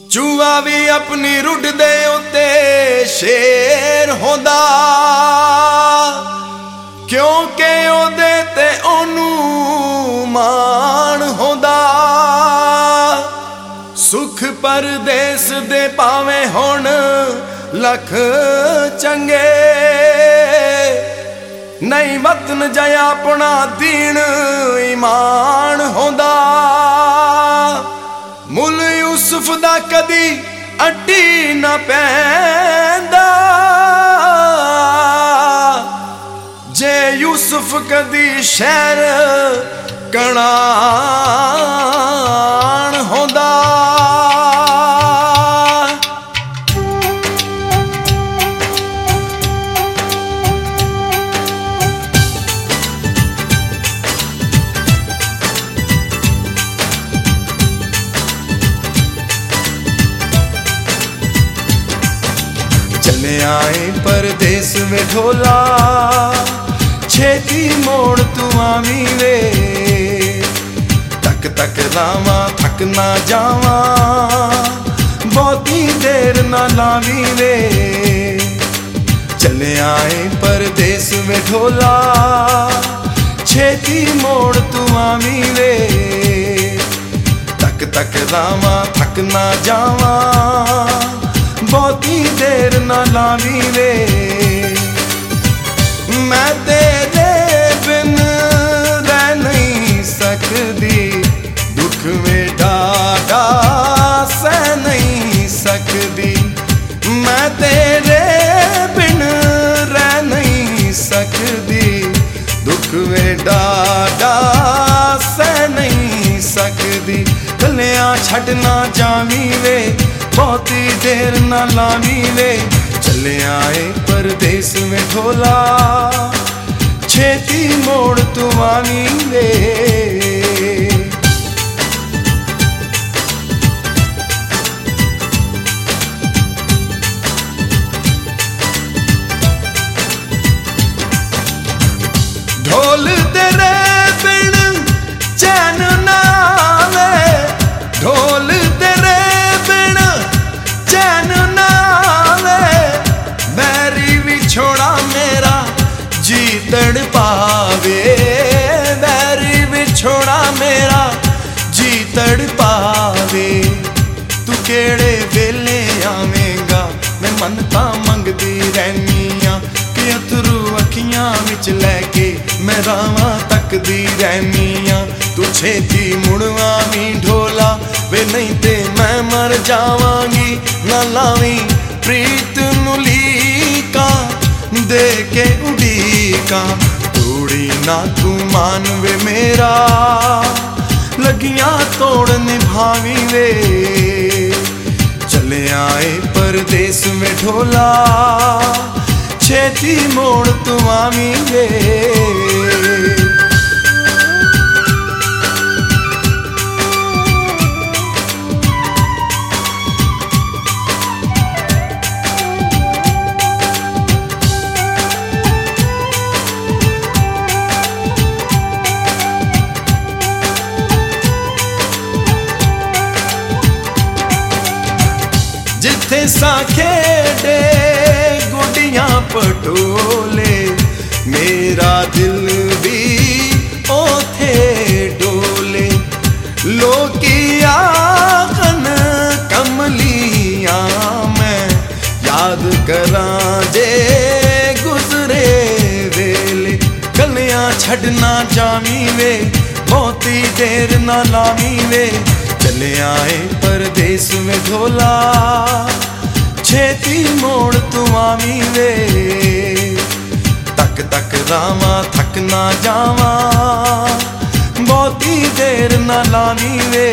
चूहा भी अपनी रुड दे उत्ते शेर होंदा, क्योंकि ओदे ते ओनू मान होंदा। सुख परदेस दे पावे हुण लख चंगे, नहीं वतन जया अपना दीन ईमान होंदा। मुल यूसुफ दा कदी अड्डी न पैंदा, जे यूसुफ कदी शहर कणान होंदा। चले आए परदेस में ढोला, छेती मोड़ तू आवी वे। तक तक रावा थक ना जावा, बहुती देर ना लावी वे। चले आए परदेस में ढोला, छेती मोड़ तू आवी वे। तक तक रावा थक ना जावा, बहुती देर ना लावी वे। मैं तेरे बिन रह नहीं सकदी, दुख में डाटा सह नहीं सकदी। मैं तेरे बिन रह नहीं सकदी, दुख में डाटा सह नहीं सकदी। कलियां छड़ना जावी वे, बहुती देर ना लावी वे। चले आए परदेस में ढोला, छेती मोड़ तू आवी वे। ढोल तेरे बिन चैन ना आवे, ढोल तेरे बिन चैन ना आवे। बैरी भी छोड़ा मेरा जी तड़पावे, बैरी भी छोड़ा मेरा जी तड़पावे। तू केड़े वेले आवेगा, मैं मनता मंगदी रहनियां कि अथरू अखियां विच लैके मैं रावां तकदी रहनियां। तू छेती मुड़वा भी ढोला वे, नहीं ते मैं मर जावांगी। ना लावी प्रीत नू लीका, दे के उड़ीका। तोड़ी ना तू मान वे मेरा, लगियां तोड़ निभावी वे। चले आए परदेस में ढोला, छेती मोड़ तू आवी वे। जिथे सा खेडे गुडियां पटोले, मेरा दिल भी ओथे डोले। लोकी आखन कमलियां मैं याद करां जे गुजरे वेले। कलियां छड़ना जावी वे, बहुती देर ना लावी वे। चले आए परदेस में ढोला, छेती मोड़ तू आवी वे। तक तक रावा थक ना जावा, बहुती देर ना लावी वे।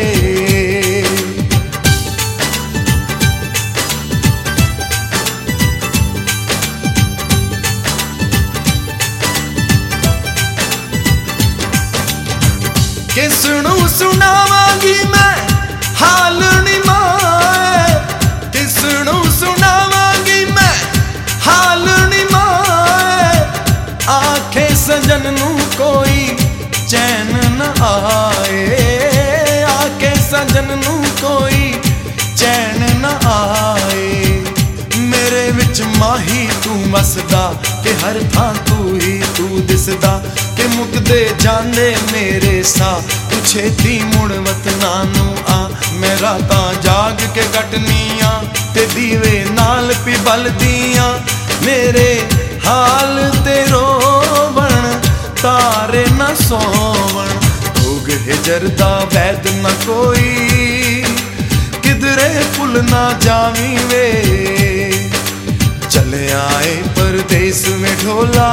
किसनू सुनावांगी मैं हाल नी माए, किसनू सुनावांगी मैं हाल नी माए। आखे सजन नू कोई चैन न आए, आके सजन नू कोई चैन ना आए। मेरे विच माही तू वसदा कि हर थां तू ही तू दिसदा कि मुकदे जाने मेरे सा तू छेती मुड़ वतना नू आ। मैं रातां जाग के कटनियां ते दीवे नाल पी बलदियां मेरे हाल ते रोवण तारे न सोवण। भोग हिजर दा वैद न कोई किधरे भुल ना जावी वे। चले आए परदेस में ढोला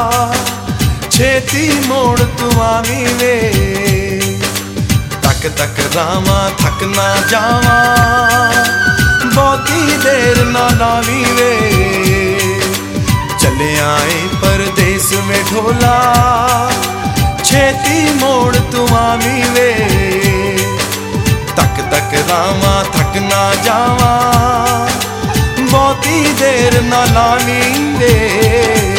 छेती मोड़ तू आवी वे। तक तक रावा थक ना जावा बहुती देर ना लावी वे। चले आए परदेस में ढोला छेती मोड़ तू आवी वे। तक तक रावा थक ना जावा बहुती देर ना लावी वे।